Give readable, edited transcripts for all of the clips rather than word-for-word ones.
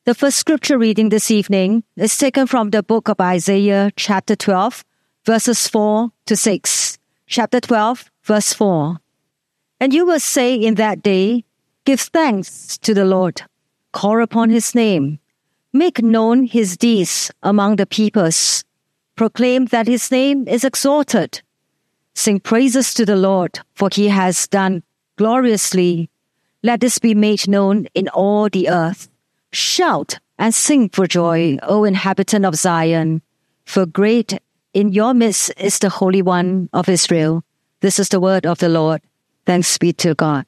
The first scripture reading this evening is taken from the book of Isaiah, chapter 12, verses 4 to 6. Chapter 12, verse 4. And you will say in that day, give thanks to the Lord, call upon his name, make known his deeds among the peoples, proclaim that his name is exalted. Sing praises to the Lord, for he has done gloriously. Let this be made known in all the earth. Shout and sing for joy, O inhabitant of Zion, for great in your midst is the Holy One of Israel. This is the word of the Lord. Thanks be to God.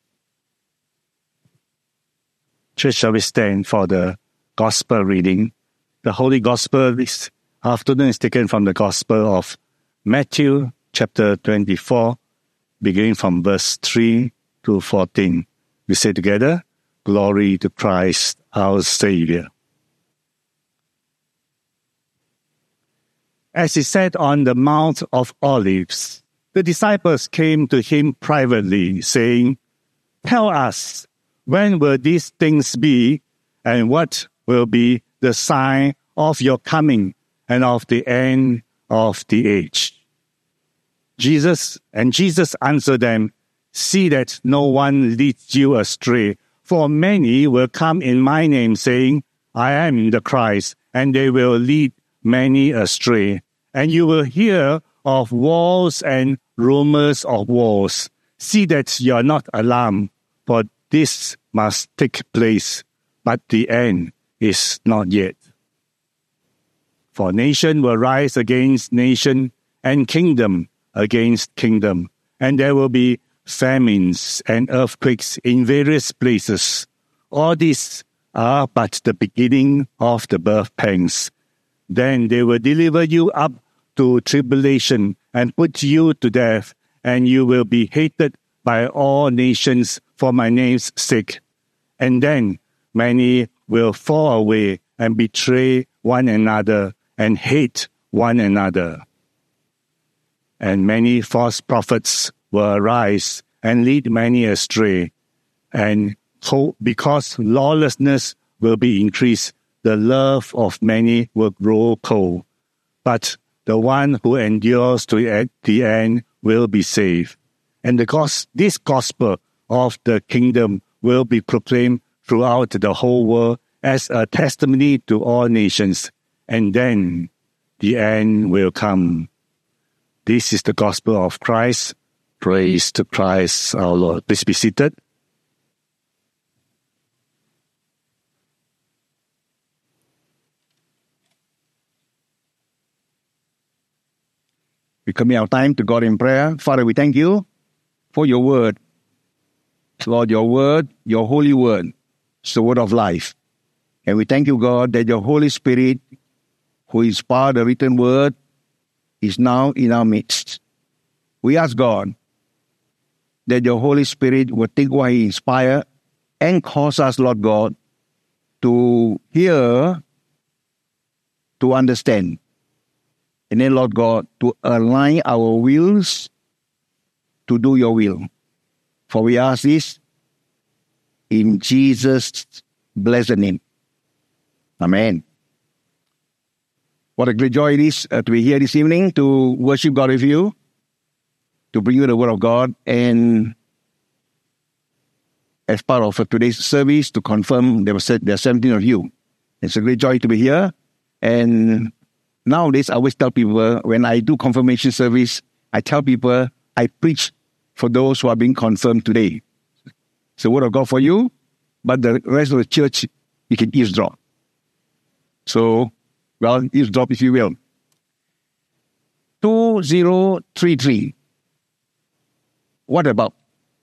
Church, shall we stand for the Gospel reading? The Holy Gospel this afternoon is taken from the Gospel of Matthew, chapter 24, beginning from verse 3 to 14. We say together, Glory to Christ, our Savior. As he sat on the Mount of Olives, the disciples came to him privately, saying, Tell us, when will these things be, and what will be the sign of your coming and of the end of the age? Jesus answered them, See that no one leads you astray, for many will come in my name, saying, I am the Christ, and they will lead many astray. And you will hear of wars and rumors of wars. See that you are not alarmed, for this must take place, but the end is not yet. For nation will rise against nation, and kingdom against kingdom, and there will be famines and earthquakes in various places. All these are but the beginning of the birth pangs. Then they will deliver you up to tribulation and put you to death, and you will be hated by all nations for my name's sake. And then many will fall away and betray one another and hate one another. And many false prophets will arise and lead many astray. And because lawlessness will be increased, the love of many will grow cold. But the one who endures to the end will be saved. And this gospel of the kingdom will be proclaimed throughout the whole world as a testimony to all nations. And then the end will come. This is the gospel of Christ. Praise to Christ our Lord. Please be seated. We commit our time to God in prayer. Father, we thank you for your word. Lord, your word, your holy word, is the word of life. And we thank you, God, that your Holy Spirit, who inspired the written word, is now in our midst. We ask God that your Holy Spirit will take what he inspired and cause us, Lord God, to hear, to understand. And then, Lord God, to align our wills to do your will. For we ask this in Jesus' blessed name. Amen. What a great joy it is to be here this evening to worship God with you, to bring you the word of God, and as part of today's service to confirm there are 17 of you. It's a great joy to be here. And nowadays I always tell people when I do confirmation service, I tell people I preach for those who are being confirmed today. It's the word of God for you, but the rest of the church, you can eavesdrop. So, well, eavesdrop if you will. 2033. What about?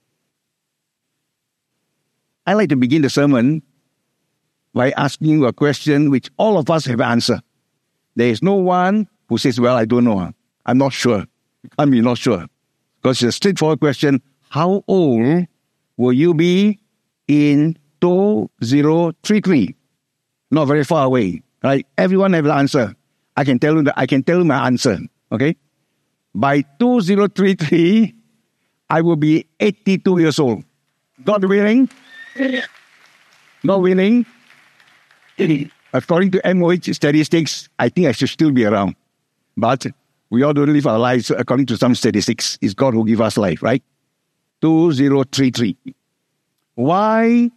I like to begin the sermon by asking you a question which all of us have an answer. There is no one who says, well, I don't know. I'm not sure. I'm not sure. Because it's a straightforward question. How old will you be in 2033? Not very far away. Right? Everyone has an answer. I can tell you my answer. Okay? By 2033, I will be 82 years old. God willing. God willing. According to MOH statistics, I think I should still be around. But we all don't live our lives according to some statistics. It's God who gives us life, right? 2033. Why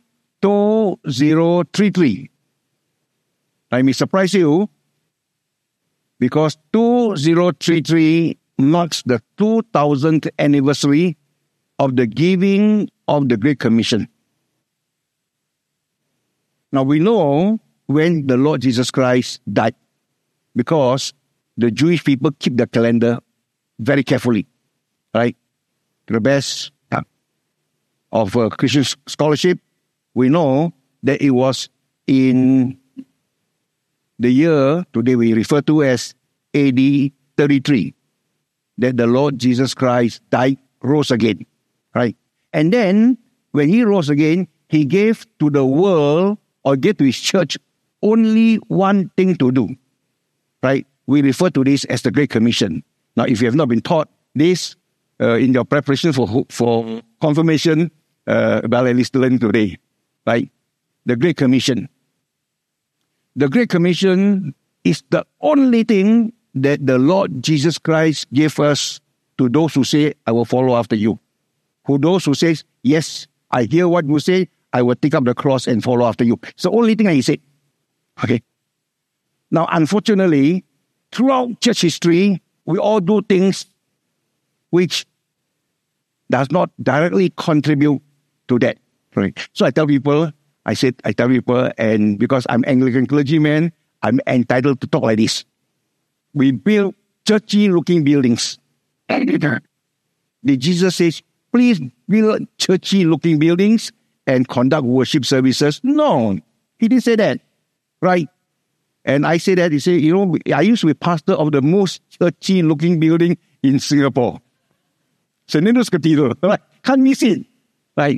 2033? I may surprise you, because 2033 marks the 2000th anniversary of the giving of the Great Commission. Now we know when the Lord Jesus Christ died, because the Jewish people keep the calendar very carefully, right? To the best of Christian scholarship, we know that it was in the year today we refer to as AD 33 that the Lord Jesus Christ died, rose again, right? And then when he rose again, he gave to the world, or gave to his church, only one thing to do, right? We refer to this as the Great Commission. Now, if you have not been taught this in your preparation for confirmation, well, at least learn today, right? The Great Commission. The Great Commission is the only thing that the Lord Jesus Christ gave us to those who say, I will follow after you. Who those who say, yes, I hear what you say, I will take up the cross and follow after you. It's the only thing that he said. Okay. Now, unfortunately, throughout church history, we all do things which does not directly contribute to that. Right? So I tell people, and because I'm Anglican clergyman, I'm entitled to talk like this. We build churchy-looking buildings. Did Jesus say, please build churchy-looking buildings and conduct worship services? No, he didn't say that, right? And I say that, he said, I used to be pastor of the most churchy-looking building in Singapore. St. Andrew's Cathedral, right? Can't miss it, right?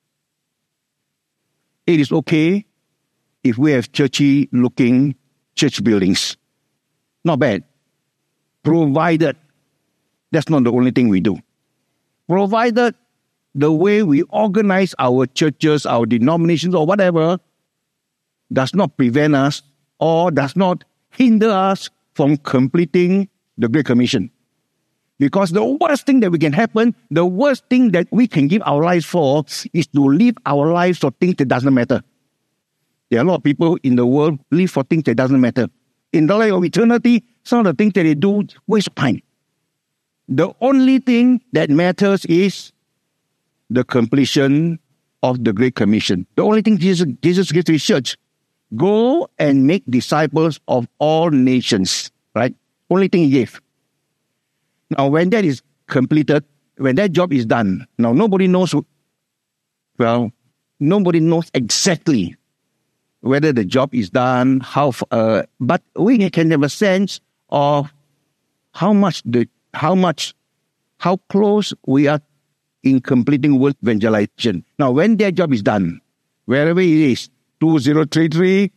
It is okay if we have churchy-looking church buildings. Not bad. Provided that's not the only thing we do. Provided the way we organize our churches, our denominations, or whatever, does not prevent us or does not hinder us from completing the Great Commission. Because the worst thing that we can happen, the worst thing that we can give our lives for, is to live our lives for things that doesn't matter. There are a lot of people in the world live for things that doesn't matter. In the light of eternity, some of the things that they do waste time. The only thing that matters is the completion of the Great Commission. The only thing Jesus gives to his church, go and make disciples of all nations, right? Only thing he gave. Now, when that is completed, when that job is done, now nobody knows exactly whether the job is done, but we can have a sense of how close we are in completing world evangelization. Now, when that job is done, wherever it is, 2033,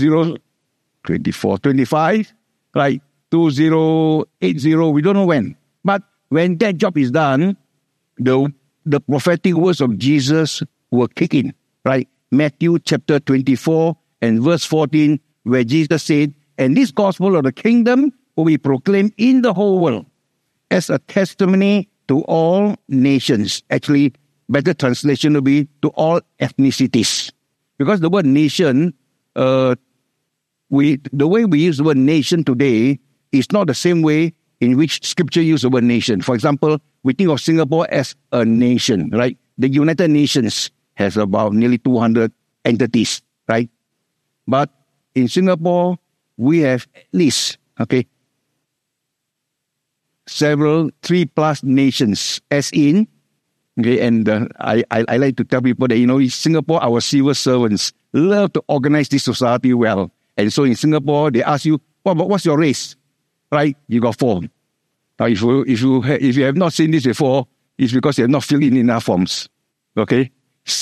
2024, 25, right? 2080, we don't know when. But when that job is done, the prophetic words of Jesus will kick in, right? Matthew chapter 24 and verse 14, where Jesus said, and this gospel of the kingdom will be proclaimed in the whole world as a testimony to all nations. Actually, better translation will be to all ethnicities. Because the word nation, the way we use the word nation today is not the same way in which Scripture uses the word nation. For example, we think of Singapore as a nation, right? The United Nations has about nearly 200 entities, right? But in Singapore, we have at least, 3+ nations, as in, and I like to tell people that, in Singapore, our civil servants love to organize this society well. And so in Singapore, they ask you, what's your race? Right? You got 4. Now, if you have not seen this before, it's because you have not filled in enough forms. Okay?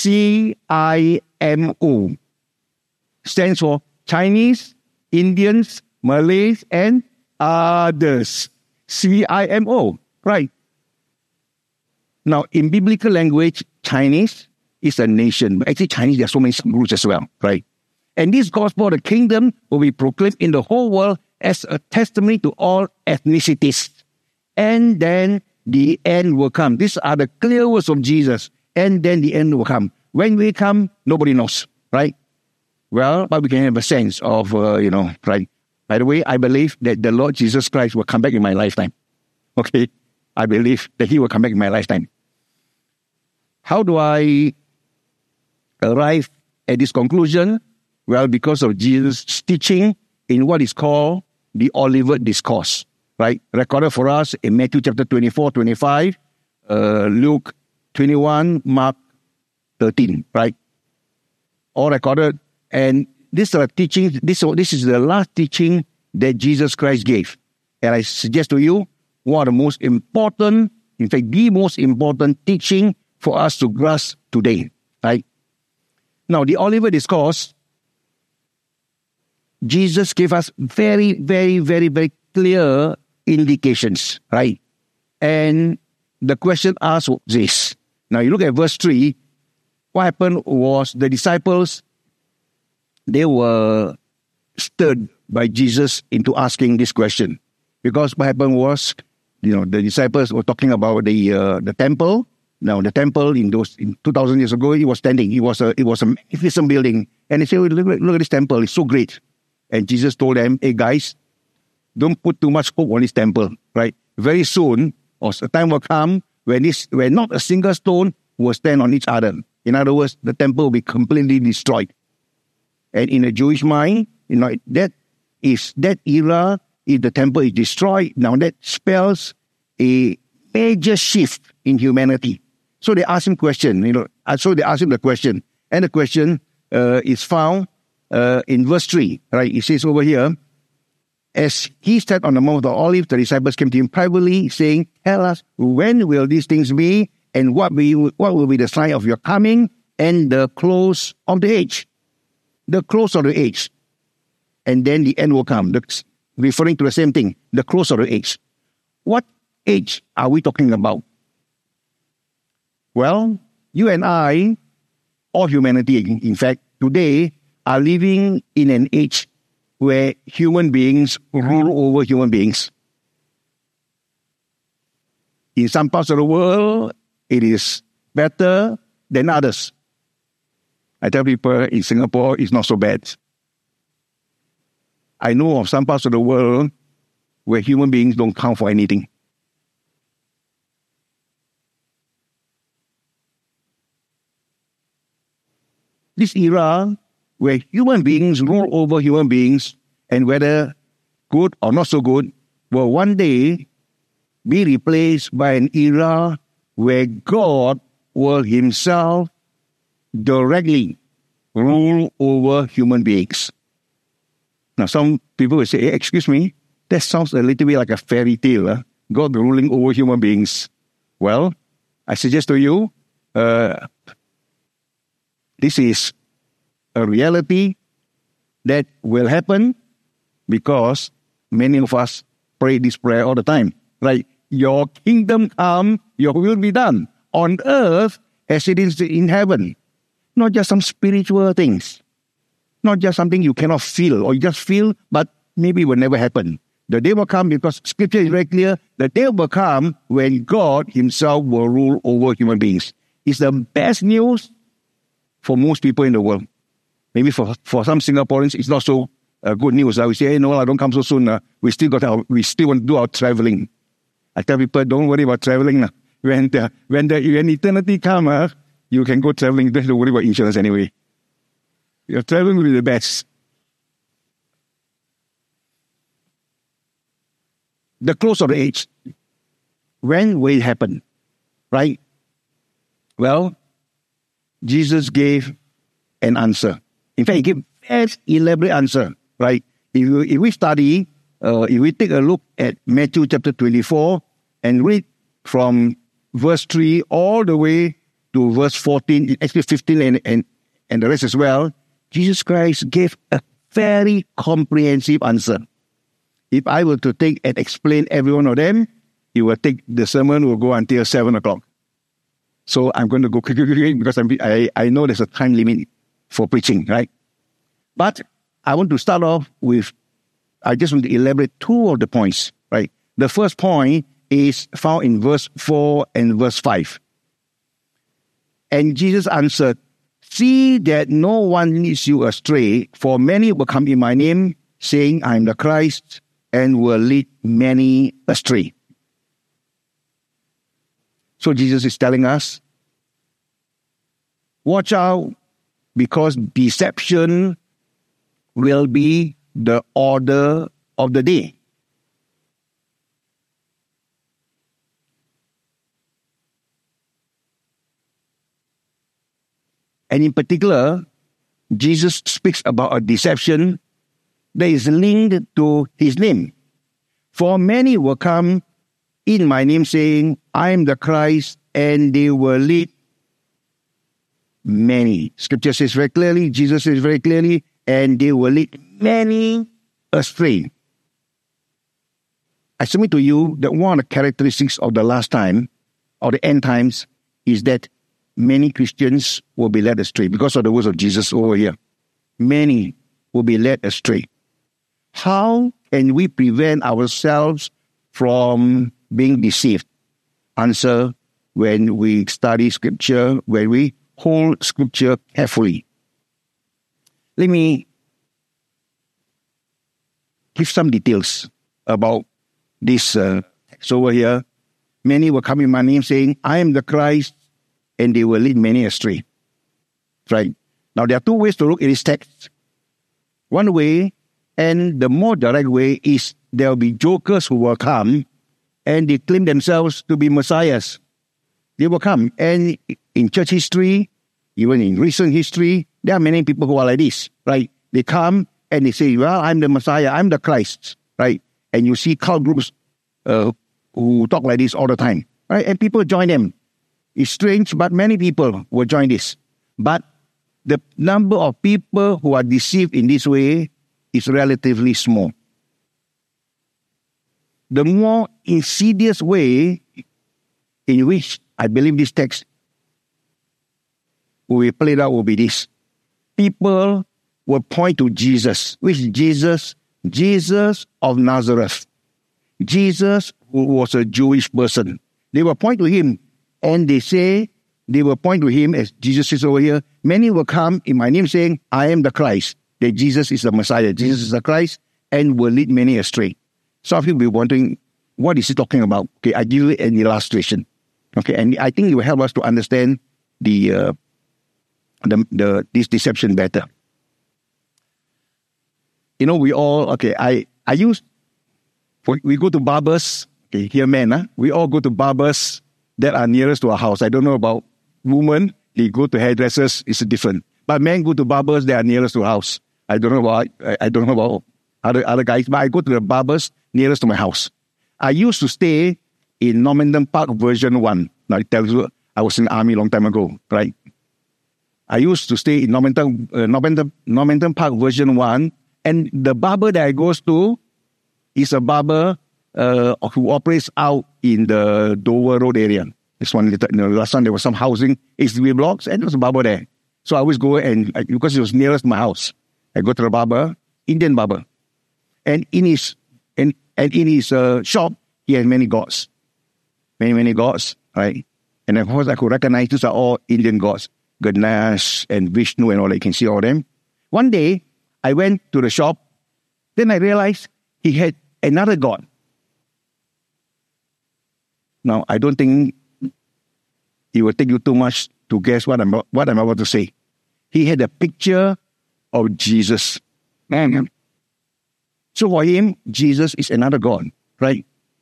CIMO stands for Chinese, Indians, Malays, and others. CIMO, right? Now, in biblical language, Chinese is a nation. But actually, Chinese, there are so many subgroups as well, right? And this gospel of the kingdom will be proclaimed in the whole world as a testimony to all ethnicities. And then the end will come. These are the clear words of Jesus. And then the end will come. When we come, nobody knows, right? Well, but we can have a sense of, right? By the way, I believe that the Lord Jesus Christ will come back in my lifetime. Okay? I believe that He will come back in my lifetime. How do I arrive at this conclusion? Well, because of Jesus' teaching in what is called the Olivet Discourse, right? Recorded for us in Matthew chapter 24, 25, Luke 21, Mark 13, right? All recorded. And these are teachings, this is the last teaching that Jesus Christ gave. And I suggest to you, one of the most important, in fact, the most important teaching for us to grasp today, right? Now, the Olivet Discourse, Jesus gave us very, very, very, very clear indications, right? And the question asked was this. Now, you look at verse 3, what happened was the disciples, they were stirred by Jesus into asking this question. Because what happened was, the disciples were talking about the temple. Now, the temple in 2,000 years ago, it was standing. It was a magnificent building. And they said, look at this temple, it's so great. And Jesus told them, hey guys, don't put too much hope on this temple, right? Very soon, or a time will come when not a single stone will stand on each other. In other words, the temple will be completely destroyed. And in a Jewish mind, that era, if the temple is destroyed, now that spells a major shift in humanity. So they asked him question, so they asked him the question. And the question is found in verse 3, right? It says over here, as he sat on the Mount of Olives, the disciples came to him privately, saying, tell us, when will these things be, and what will be the sign of your coming, and the close of the age? The close of the age. And then the end will come, referring to the same thing, the close of the age. What age are we talking about? Well, you and I, all humanity, in fact, today, are living in an age where human beings rule over human beings. In some parts of the world, it is better than others. I tell people in Singapore, it's not so bad. I know of some parts of the world where human beings don't count for anything. This era where human beings rule over human beings, and whether good or not so good, will one day be replaced by an era where God will Himself directly rule over human beings. Now, some people will say, hey, excuse me, that sounds a little bit like a fairy tale, huh? God ruling over human beings. Well, I suggest to you, this is a reality that will happen because many of us pray this prayer all the time. Right? Your kingdom come, your will be done on earth as it is in heaven. Not just some spiritual things. Not just something you cannot feel or you just feel, but maybe will never happen. The day will come because Scripture is very clear. The day will come when God Himself will rule over human beings. It's the best news for most people in the world. Maybe for some Singaporeans, it's not so good news. We say, hey, no, don't come so soon. We still want to do our traveling. I tell people, don't worry about traveling. When eternity comes, you can go traveling. Don't have to worry about insurance anyway. Your traveling will be the best. The close of the age. When will it happen? Right? Well, Jesus gave an answer. In fact, He gave a very elaborate answer. Right? If we study, if we take a look at Matthew chapter 24 and read from verse 3 all the way to verse 14, actually 15 and the rest as well, Jesus Christ gave a very comprehensive answer. If I were to take and explain every one of them, the sermon will go until 7 o'clock. So I'm going to go quickly because I know there's a time limit for preaching, right? But I want to start off with, I just want to elaborate two of the points, right? The first point is found in verse 4 and verse 5. And Jesus answered, "See that no one leads you astray, for many will come in my name, saying, I am the Christ, and will lead many astray." So Jesus is telling us, watch out, because deception will be the order of the day. And in particular, Jesus speaks about a deception that is linked to his name. For many will come in my name saying, I am the Christ, and they will lead many. Scripture says very clearly, Jesus says very clearly, and they will lead many astray. I submit to you that one of the characteristics of the last time, or the end times, is that many Christians will be led astray because of the words of Jesus over here. Many will be led astray. How can we prevent ourselves from being deceived? Answer: when we study Scripture, when we hold Scripture carefully. Let me give some details about this text over here. Many will come in my name saying, I am the Christ, and they will lead many astray. Right? Now, there are two ways to look at this text. One way, and the more direct way, is there will be jokers who will come and they claim themselves to be messiahs. They will come. And in church history, even in recent history, there are many people who are like this. Right? They come and they say, well, I'm the Messiah, I'm the Christ. Right? And you see cult groups who talk like this all the time. Right? And people join them. It's strange, but many people will join this. But the number of people who are deceived in this way is relatively small. The more insidious way in which I believe this text will be played out will be this. People will point to Jesus. Which Jesus? Jesus of Nazareth. Jesus who was a Jewish person. They will point to him. And they will point to him, as Jesus says over here, many will come in my name saying, I am the Christ, that Jesus is the Messiah, Jesus is the Christ, and will lead many astray. Some of you will be wondering, what is he talking about? Okay, I give you an illustration. Okay, and I think it will help us to understand this deception better. You know, we all, okay, we go to barbers, okay, here men, we all go to barbers that are nearest to our house. I don't know about women, they go to hairdressers, it's different. But men go to barbers that are nearest to our house. I don't know about other guys, but I go to the barbers nearest to my house. I used to stay in Normanton Park version 1. Now it tells you I was in the army a long time ago, right? I used to stay in Normanton Park version 1, and the barber that I goes to is a barber who operates out in the Dover Road area. This one, last time there was some housing, HDB blocks, and there was a barber there. So I always go because it was nearest my house, I go to the barber, Indian barber. And in his shop, he has many gods. Many gods, right? And of course, I could recognize these are all Indian gods. Ganesh and Vishnu and all that. You can see all of them. One day, I went to the shop. Then I realized he had another god. Now, I don't think it will take you too much to guess what I'm about to say. He had a picture of Jesus. So for him, Jesus is another god, right?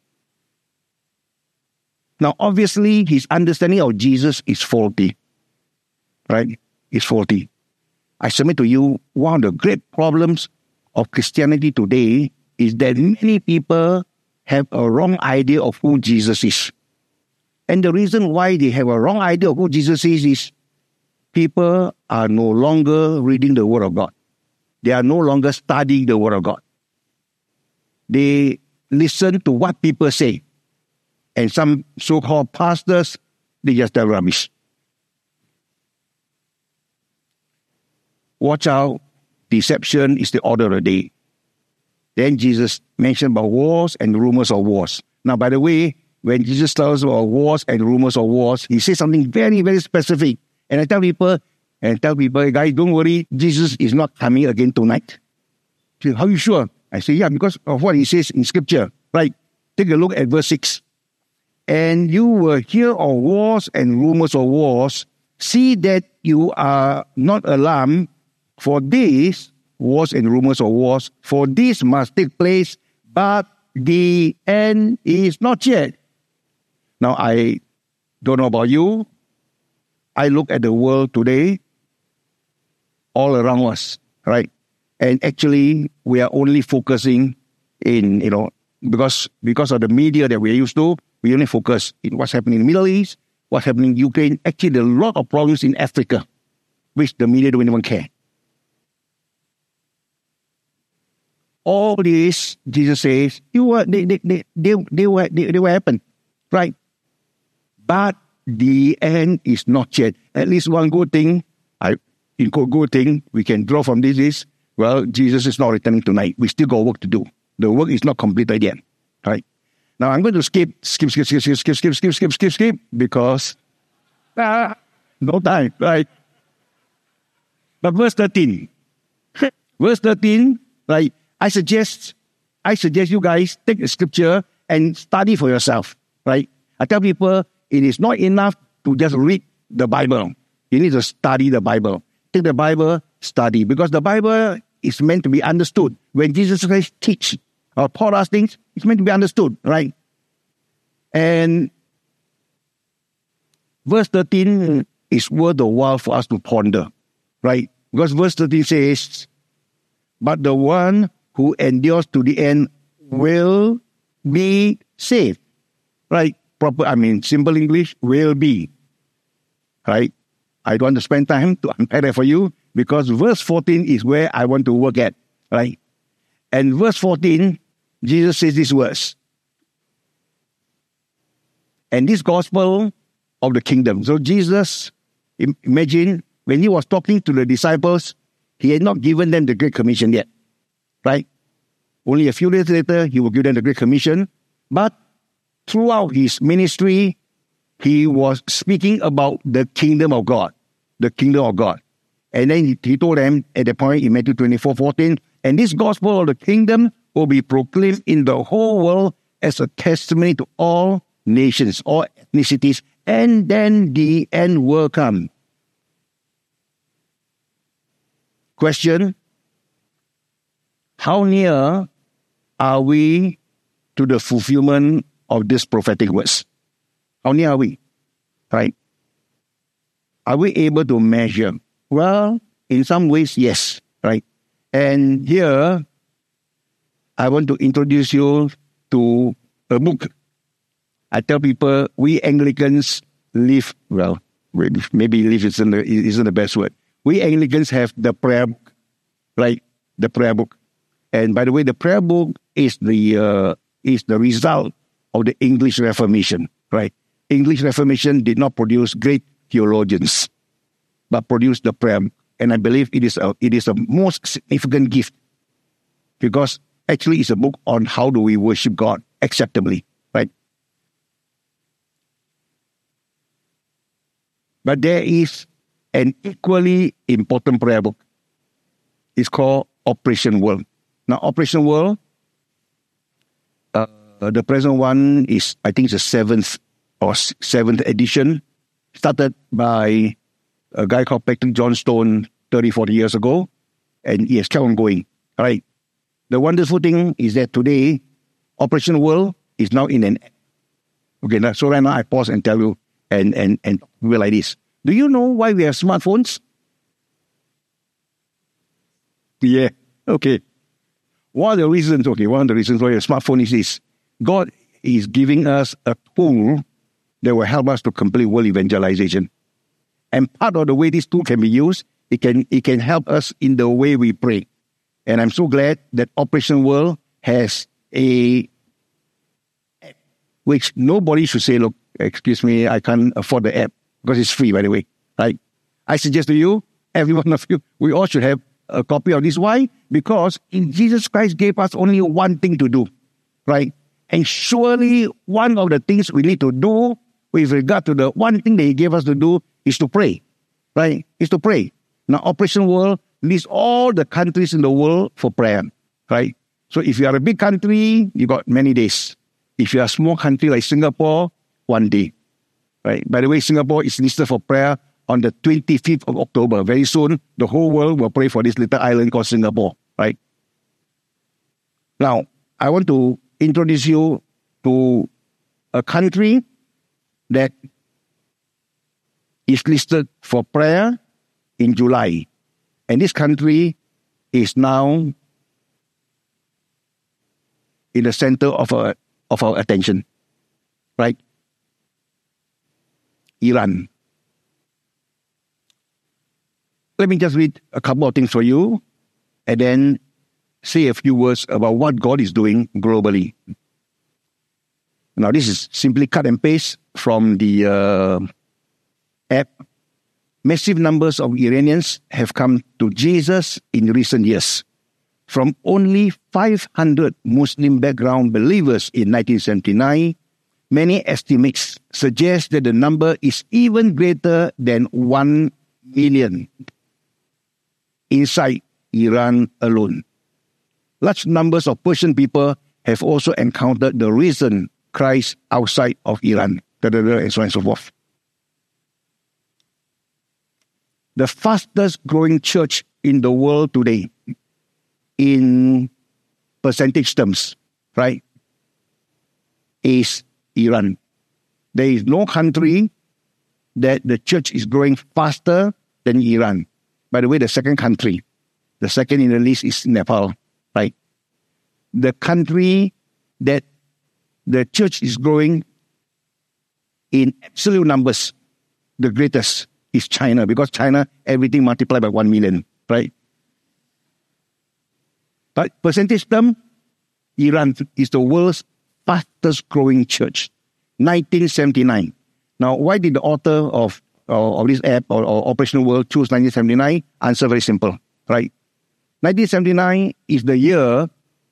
Now, obviously, his understanding of Jesus is faulty, right? It's faulty. I submit to you, one of the great problems of Christianity today is that many people have a wrong idea of who Jesus is. And the reason why they have a wrong idea of who Jesus is people are no longer reading the Word of God. They are no longer studying the Word of God. They listen to what people say. And some so-called pastors, they just tell rubbish. Watch out. deception is the order of the day. Then Jesus mentioned about wars and rumors of wars. Now, by the way, when Jesus tells about wars and rumors of wars, he says something very, very specific. And I tell people, guys, don't worry, Jesus is not coming again tonight. Say, how are you sure? I say, yeah, because of what he says in Scripture. Right? Take a look at verse 6. And you will hear of wars and rumors of wars. See that you are not alarmed, for these wars and rumors of wars, for this must take place, but the end is not yet. Now, I don't know about you. I look at the world today, all around us, right? And actually, we are only focusing in, because of the media that we're used to, we only focus in what's happening in the Middle East, what's happening in Ukraine. Actually, there are a lot of problems in Africa, which the media don't even care. All this, Jesus says, they will happen, right? But the end is not yet. At least one good thing, we can draw from this is, well, Jesus is not returning tonight. We still got work to do. The work is not completed yet, right? Now I'm going to skip, because no time, right? But verse 13, right? I suggest you guys take the Scripture and study for yourself, right? I tell people it is not enough to just read the Bible. You need to study the Bible. Take the Bible, study, because the Bible is meant to be understood. When Jesus Christ teach or taught us things, it's meant to be understood, right? And verse 13 is worth a while for us to ponder, right? Because verse 13 says, but the one who endures to the end will be saved, right? Simple English, will be, right? I don't want to spend time to unpack that for you, because verse 14 is where I want to work at, right? And verse 14, Jesus says these words. And this gospel of the kingdom. So Jesus, imagine, when he was talking to the disciples, he had not given them the Great Commission yet, right? Only a few days later, he will give them the Great Commission. But throughout his ministry, he was speaking about the kingdom of God. The kingdom of God. And then he told them at the point in Matthew 24:14, and this gospel of the kingdom will be proclaimed in the whole world as a testimony to all nations, all ethnicities, and then the end will come. Question: how near are we to the fulfillment of this prophetic words? How near are we? Right? Are we able to measure? Well, in some ways, yes. Right? And here, I want to introduce you to a book. I tell people, we Anglicans live, well, maybe live isn't the best word. We Anglicans have the prayer book, right? The prayer book. And by the way, the prayer book is the result of the English Reformation, right? English Reformation did not produce great theologians, but produced the prayer. And I believe it is a most significant gift, because actually it's a book on how do we worship God acceptably, right? But there is an equally important prayer book. It's called Operation World. Now, Operation World, the present one is, I think it's the seventh edition, started by a guy called Patrick Johnstone 30, 40 years ago, and he has kept on going, right? The wonderful thing is that today, Operation World is now in an app. Okay, so right now I pause and tell you, and we're like this. Do you know why we have smartphones? Yeah, okay. One of the reasons why a smartphone is this. God is giving us a tool that will help us to complete world evangelization. And part of the way this tool can be used, it can help us in the way we pray. And I'm so glad that Operation World has a app, which nobody should say, look, excuse me, I can't afford the app, because it's free, by the way. Right? I suggest to you, every one of you, we all should have a copy of this. Why? Because Jesus Christ gave us only one thing to do, right? And surely one of the things we need to do with regard to the one thing that He gave us to do is to pray, right? Is to pray. Now, Operation World lists all the countries in the world for prayer, right? So if you are a big country, you got many days. If you are a small country like Singapore, 1 day, right? By the way, Singapore is listed for prayer on the 25th of October. Very soon, the whole world will pray for this little island called Singapore, right? Now, I want to introduce you to a country that is listed for prayer in July. And this country is now in the center of our attention, right? Iran. Let me just read a couple of things for you and then say a few words about what God is doing globally. Now, this is simply cut and paste from the app. Massive numbers of Iranians have come to Jesus in recent years. From only 500 Muslim background believers in 1979, many estimates suggest that the number is even greater than 1 million inside Iran alone. Large numbers of Persian people have also encountered the risen Christ outside of Iran, and so on and so forth. The fastest growing church in the world today, in percentage terms, right, is Iran. There is no country that the church is growing faster than Iran. By the way, the second country, the second in the list is Nepal, right? The country that the church is growing in absolute numbers, the greatest is China, because China, everything multiplied by 1 million, right? But percentage term, Iran is the world's fastest growing church. 1979. Now, why did the author of this app or Operational World choose 1979? Answer very simple, right? 1979 is the year.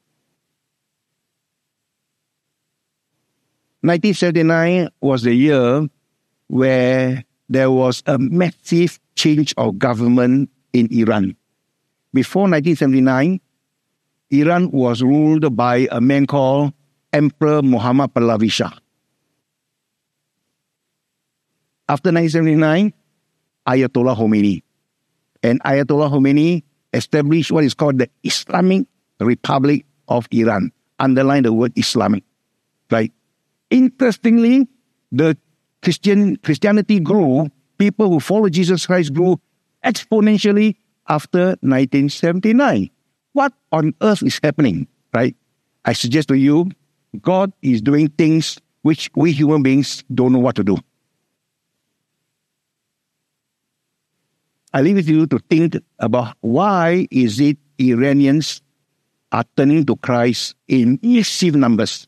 1979 was the year where there was a massive change of government in Iran. Before 1979, Iran was ruled by a man called Emperor Muhammad Pahlavi Shah. After 1979, Ayatollah Khomeini. And Ayatollah Khomeini established what is called the Islamic Republic of Iran. Underline the word Islamic, right? Interestingly, the Christianity grew, people who follow Jesus Christ grew exponentially after 1979. What on earth is happening, right? I suggest to you, God is doing things which we human beings don't know what to do. I leave it to you to think about why is it Iranians are turning to Christ in massive numbers.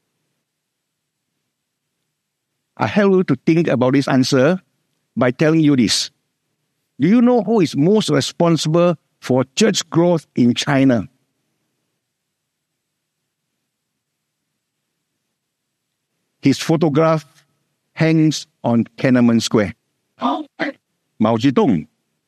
I help you to think about this answer by telling you this. Do you know who is most responsible for church growth in China? His photograph hangs on Tiananmen Square. Mao Zedong.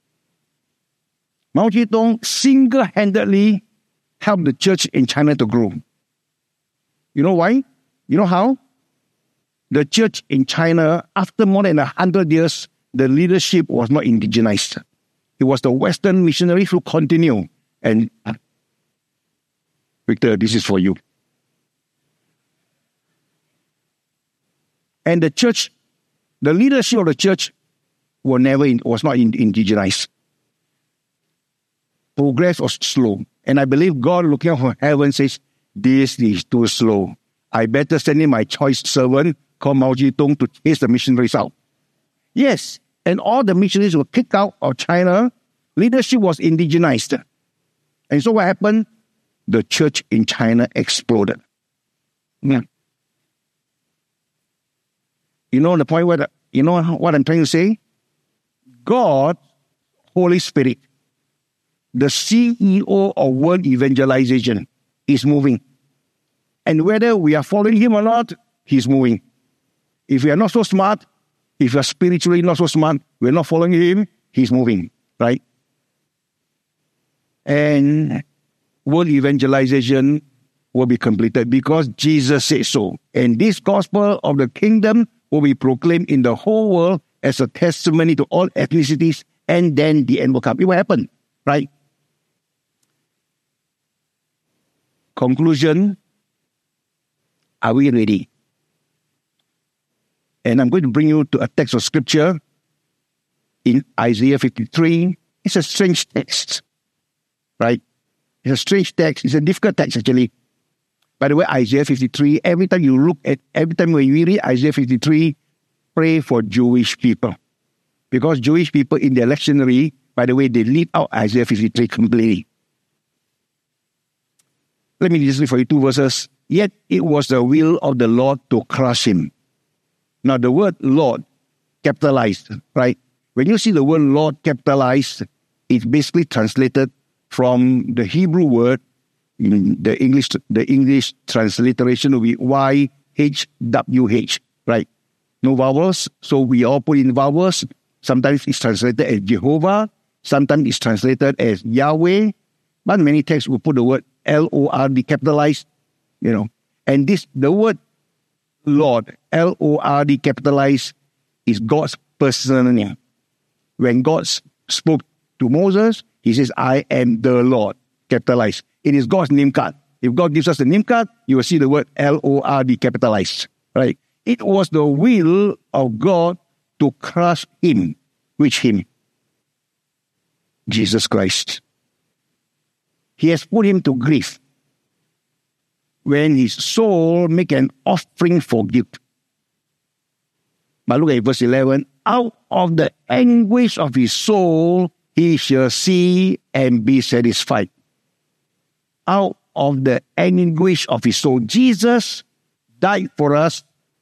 Mao Zedong single-handedly helped the church in China to grow. You know why? You know how? The church in China, after more than 100 years, the leadership was not indigenized. It was the Western missionaries who continue. And Victor, this is for you. And the church, the leadership of the church was not indigenized. Progress was slow. And I believe God looking up from heaven says, this is too slow. I better send in my choice servant called Mao Zedong to chase the missionaries out. Yes, and all the missionaries were kicked out of China. Leadership was indigenized. And so what happened? The church in China exploded. Yeah. You know the point where you know what I'm trying to say? God, Holy Spirit, the CEO of world evangelization, is moving. And whether we are following him or not, he's moving. If we are not so smart, if we are spiritually not so smart, we're not following him, he's moving, right? And world evangelization will be completed because Jesus said so. And this gospel of the kingdom will be proclaimed in the whole world as a testimony to all ethnicities, and then the end will come. It will happen, right? Conclusion, are we ready? And I'm going to bring you to a text of scripture in Isaiah 53. It's a strange text, right? It's a strange text. It's a difficult text, actually. By the way, Isaiah 53, every time when you read Isaiah 53, pray for Jewish people. Because Jewish people in their lectionary, by the way, they leave out Isaiah 53 completely. Let me just read for you 2 verses. Yet it was the will of the Lord to crush him. Now the word Lord, capitalized, right? When you see the word Lord capitalized, it's basically translated from the Hebrew word. The English transliteration will be YHWH, right? No vowels, so we all put in vowels. Sometimes it's translated as Jehovah, sometimes it's translated as Yahweh, but many texts will put the word Lord capitalized, And the word Lord, Lord capitalized, is God's personal name. When God spoke to Moses, he says, I am the Lord, capitalized. It is God's name card. If God gives us the name card, you will see the word Lord capitalized, right? It was the will of God to crush him. Which him? Jesus Christ. He has put him to grief when his soul make an offering for guilt. But look at verse 11. Out of the anguish of his soul, he shall see and be satisfied. Out of the anguish of his soul. Jesus died for us.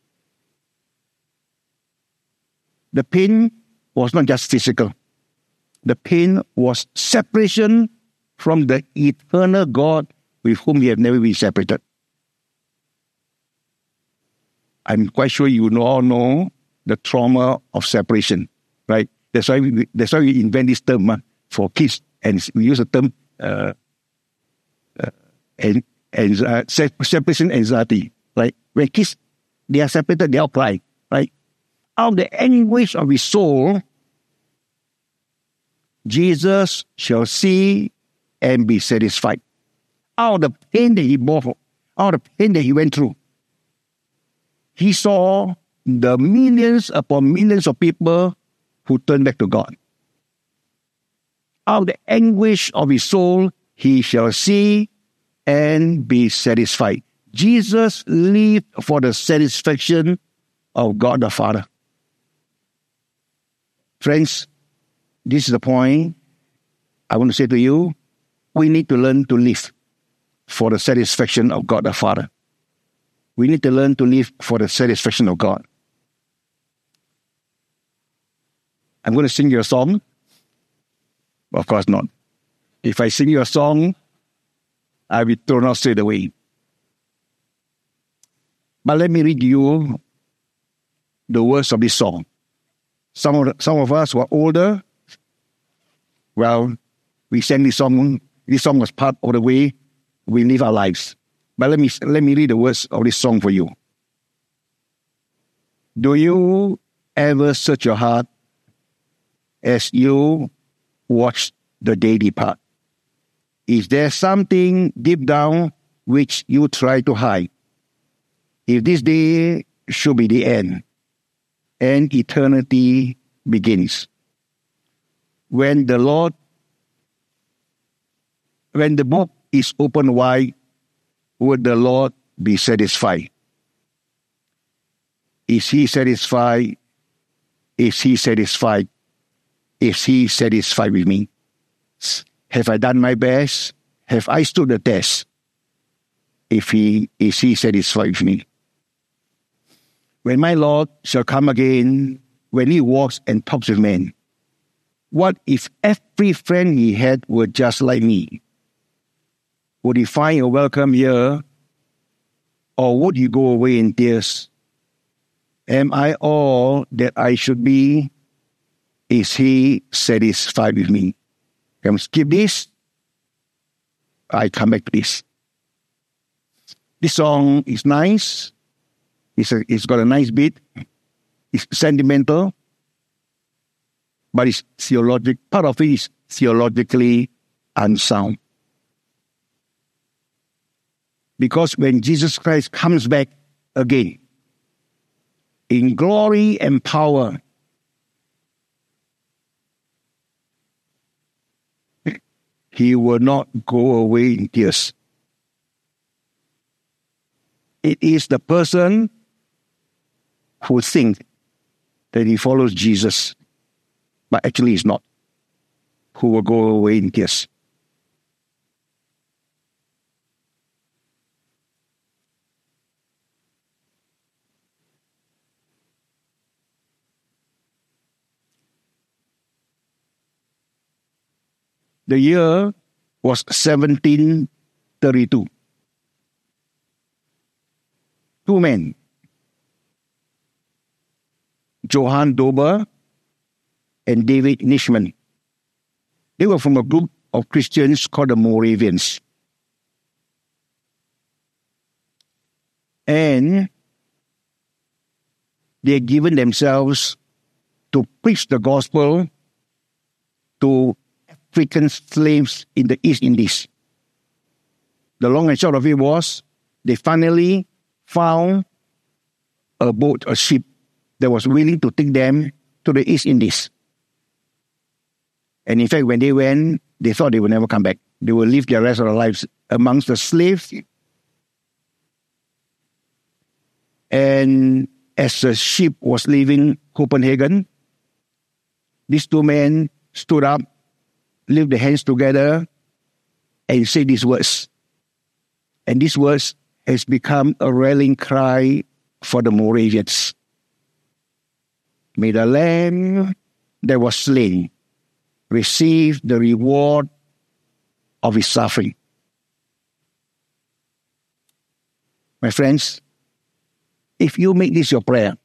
The pain was not just physical. The pain was separation from the eternal God with whom we have never been separated. I'm quite sure you all know the trauma of separation, right? That's why we invent this term for kids, and we use the term separation anxiety, right? When kids, they are separated, they all cry, right? Out of the anguish of his soul, Jesus shall see and be satisfied. Out of the pain that he bore, out of the pain that he went through, he saw the millions upon millions of people who turned back to God. Out of the anguish of his soul, he shall see and be satisfied. Jesus lived for the satisfaction of God the Father. Friends, this is the point I want to say to you. We need to learn to live for the satisfaction of God the Father. We need to learn to live for the satisfaction of God. I'm going to sing you a song. Of course not. If I sing you a song, I'll be thrown out straight away. But let me read you the words of this song. Some of us who are older, well, we sang this song. This song was part of the way we live our lives. But let me read the words of this song for you. Do you ever search your heart as you watch the day depart? Is there something deep down which you try to hide? If this day should be the end, and eternity begins, when the book is open wide, would the Lord be satisfied? Is he satisfied? Is he satisfied? Is he satisfied with me? Have I done my best? Have I stood the test? Is he satisfied with me? When my Lord shall come again, when he walks and talks with men, What if every friend he had were just like me? Would he find a welcome here, or would he go away in tears? Am I all that I should be? Is he satisfied with me? Can we skip this? I come back to this. This song is nice. It's got a nice beat. It's sentimental. But it's part of it is theologically unsound. Because when Jesus Christ comes back again, in glory and power, he will not go away in tears. It is the person who thinks that he follows Jesus, but actually is not, who will go away in tears. The year was 1732. Two men, Johann Dober and David Nishman. They were from a group of Christians called the Moravians. And they had given themselves to preach the gospel to African slaves in the East Indies. The long and short of it was, they finally found a boat, a ship, that was willing to take them to the East Indies. And in fact, when they went, they thought they would never come back. They would live their rest of their lives amongst the slaves. And as the ship was leaving Copenhagen, these two men stood up, lifted their hands together, and said these words. And these words has become a rallying cry for the Moravians. May the Lamb that was slain receive the reward of his suffering. My friends, if you make this your prayer,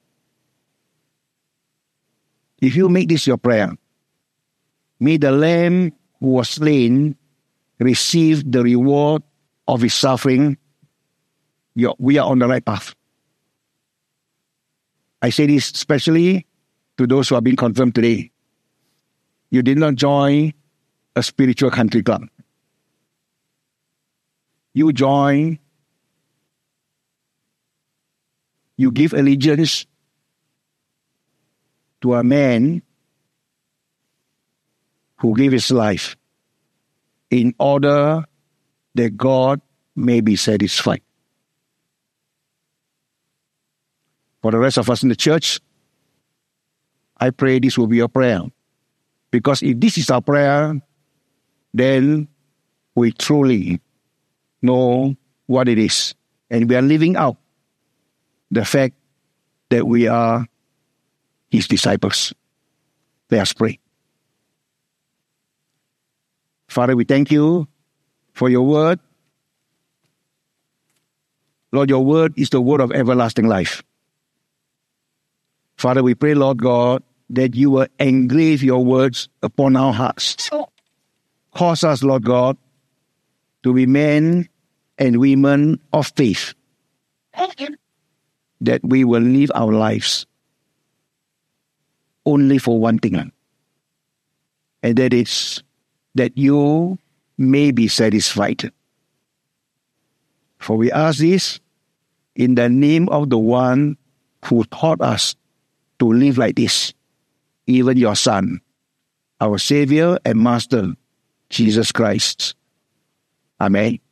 may the Lamb who was slain receive the reward of his suffering, we are on the right path. I say this especially to those who have been confirmed today. You did not join a spiritual country club. You give allegiance to a man who gave his life in order that God may be satisfied. For the rest of us in the church, I pray this will be your prayer. Because if this is our prayer, then we truly know what it is. And we are living out the fact that we are his disciples. Let us pray. Father, we thank you for your word. Lord, your word is the word of everlasting life. Father, we pray, Lord God, that you will engrave your words upon our hearts. Cause us, Lord God, to be men and women of faith, that we will live our lives only for one thing, and that is that you may be satisfied. For we ask this in the name of the one who taught us to live like this, even your Son, our Savior and Master, Jesus Christ. Amen.